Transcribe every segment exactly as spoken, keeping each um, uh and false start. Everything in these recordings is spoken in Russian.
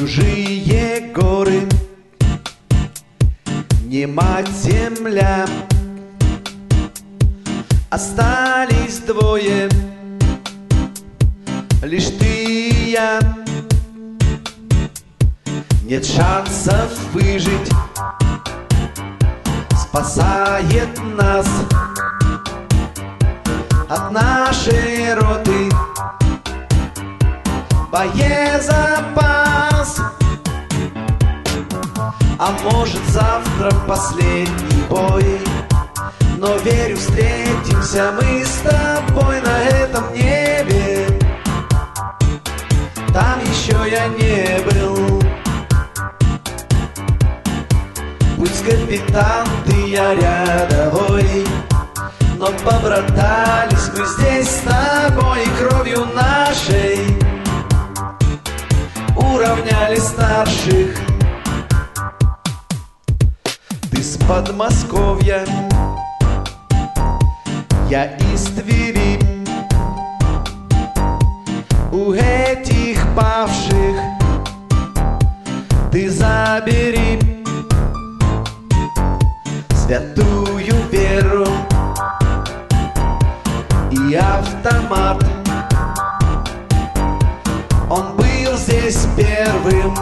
Чужие горы, не мать земля, остались двое, лишь ты и я. Нет шансов выжить, спасает нас от нашей роты боезапас. А может завтра последний бой, но верю, встретимся мы с тобой на этом небе. Там еще я не был. Пусть капитан, ты я рядовой, но побратались мы здесь с тобой, и кровью нашей уравняли старших. Ты с Подмосковья, я из Твери. У этих павших ты забери святую веру и автомат. Он был здесь первым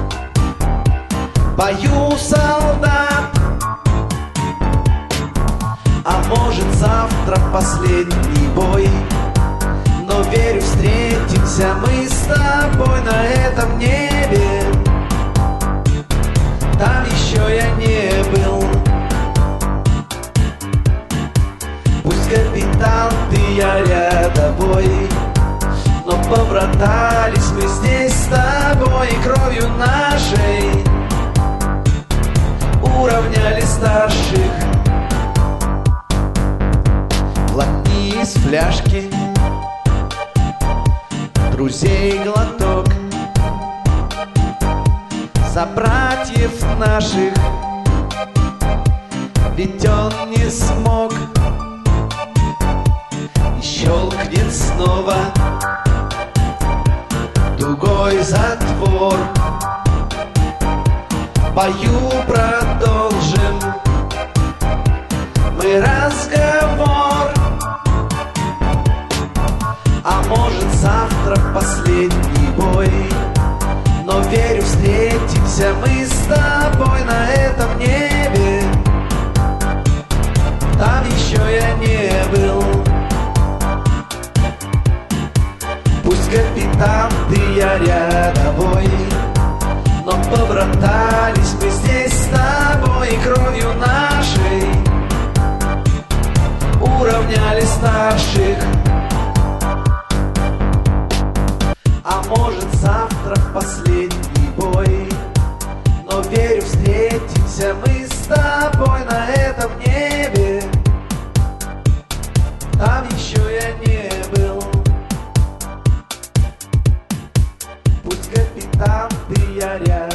в бою солдат. А может завтра последний бой, но верю, встретимся мы с тобой на этом небе. Там еще я не был. Пусть капитан, ты я рядовой, но побратались мы здесь с тобой, и кровью нашей уравняли старших. Глотни из фляжки, друзей глоток, за братьев наших, ведь он не смог. И щелкнет снова тугой затвор. В бою продолжим мы разговор. А может завтра последний бой, но верю, встретимся мы с тобой на этом небе. Там еще я не был. Пусть капитан, ты я рядовой, но побратались мы здесь с тобой, и кровью нашей уравняли старших. А может завтра последний бой, но верю, встретимся мы с тобой на этом небе. Там еще я не был. Пусть капитан, ты я рядом.